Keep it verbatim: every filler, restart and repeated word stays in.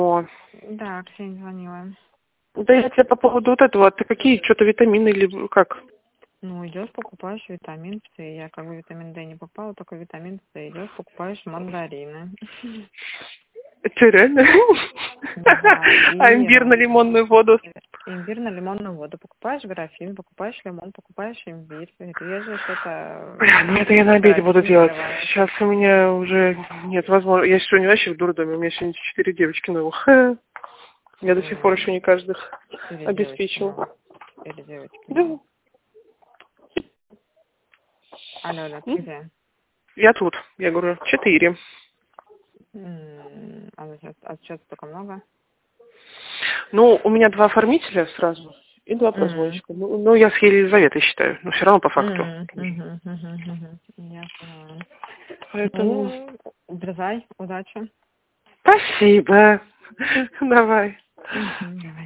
О, Да, Ксения звонила. да я тебе по поводу вот этого, ты какие, что-то витамины или как? Ну, идешь, покупаешь витамин С. Я как бы витамин Д не покупала, только витамин С. Идешь, покупаешь мандарины. Че, реально? Да, А и имбирно-лимонную воду? имбирно-лимонную воду. Покупаешь графин, покупаешь лимон, покупаешь имбирь. Режешь это, Бля, ну это я на обеде буду графин делать. наливаешь. Сейчас у меня уже нет возможности. Я сегодня вообще в дурдоме, у меня сегодня четыре девочки новых. Я до сих пор еще не каждых Или девочки обеспечил. новых. Или девочки Да. новых. Алло, алло, ты М? где? Я тут. Я говорю, четыре. М, А сейчас, а сейчас столько много? Ну, у меня два оформителя сразу и два М, прозвонщика. Ну, ну, я с Елизаветой считаю, но все равно по факту. м, мгм, мгм, мгм. Я поняла. Поэтому Ну, дерзай, удачи. спасибо. Давай. Мгм, давай.